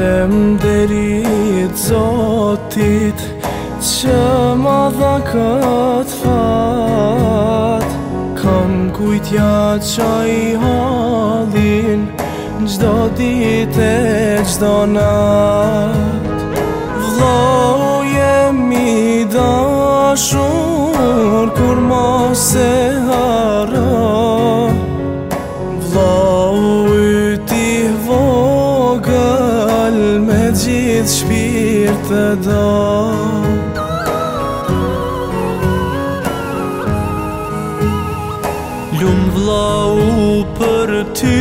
Falemderit Zotit që ma dha kët fat. Kam kujtja qaj halin gjdo dit e gjdo nat. Vllau jemi dashur kur mos e haro. Vllau yti vogël me gjithë shpirt të do. Lumë vllau për ty,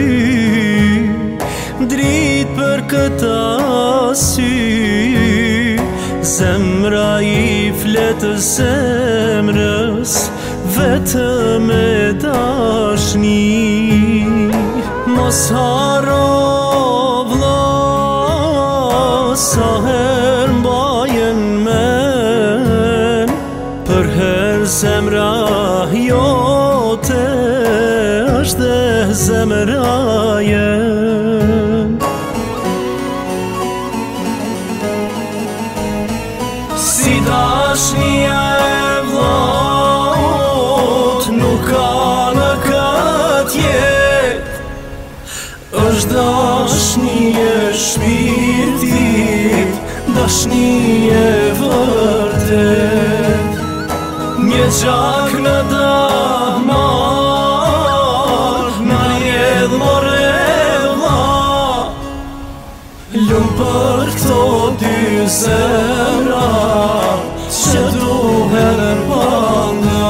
drit për këta sy. Zemra I fletë zemrës, vetëm e dashni. Mos haro vlla, sa her mbajen men, për her zemra jote është dhe zemra jem. Si dashnia e vllaut nuk ka në këtë jet, është dashni e shpirtit, dashni e vërtet. Një gjak në damar, në rjedh more vlla. Lumë për këto dy zemra që duhen panda.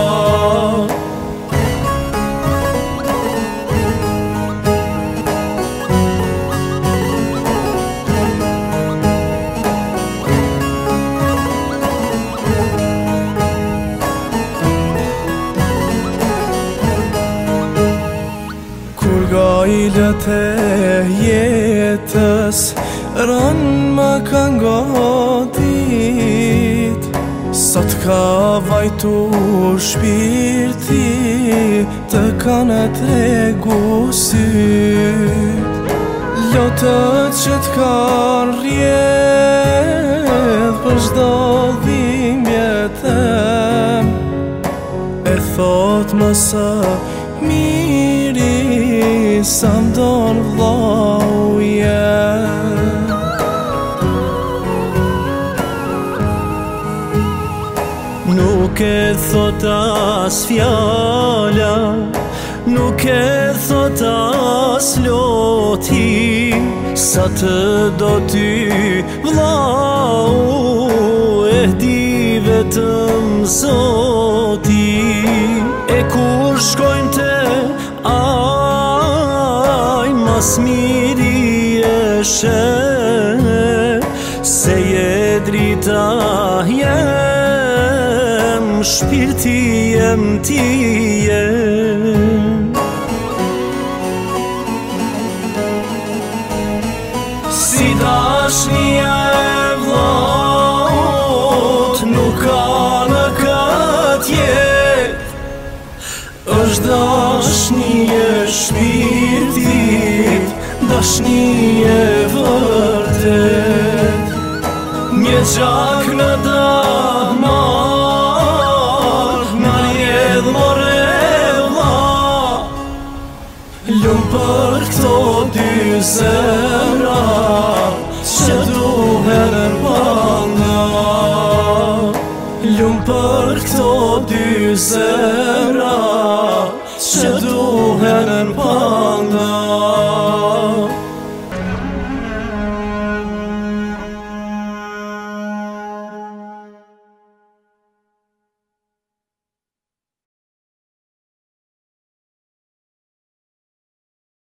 Gajlët e jetës rën më kanë godit. Sot ka vajtu shpirti të kanë tregu syt. Lotët që t'kanë rjedh për çdo dhimbje tem, e thot më së miri sa m'don vllau jem. Nuk e thot as fjala, nuk e thot as loti, sa të do ty vllau e di vetëm Zoti. E kur shkojnë te mas miri e shen, se je drita jem, shpirti jem ti jem. Si dashnia e vllaut nuk ka në këtë jet, është dashni e shpirtit, dashni e vërtet. Një gjak në damar, në rjedh more vlla. Lumë për këto dy zemra që duhen panda. Lumë për këto dy zemra që duhen panda.